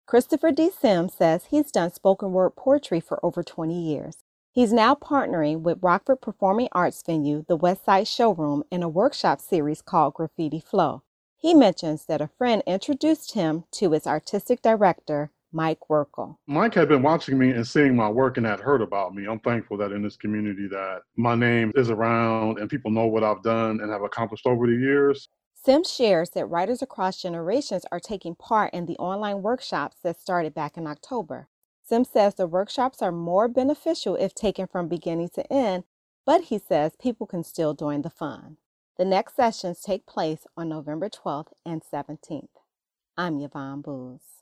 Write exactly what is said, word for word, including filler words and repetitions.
Christopher D. Sims says he's done spoken word poetry for over twenty years. He's now partnering with Rockford performing arts venue, the West Side Showroom, in a workshop series called Graffiti Flow. He mentions that a friend introduced him to its artistic director, Mike Werkel. Mike had been watching me and seeing my work and had heard about me. I'm thankful that in this community that my name is around and people know what I've done and have accomplished over the years. Sims shares that writers across generations are taking part in the online workshops that started back in October. Sims says the workshops are more beneficial if taken from beginning to end, but he says people can still join the fun. The next sessions take place on November twelfth and seventeenth. I'm Yvonne Booz.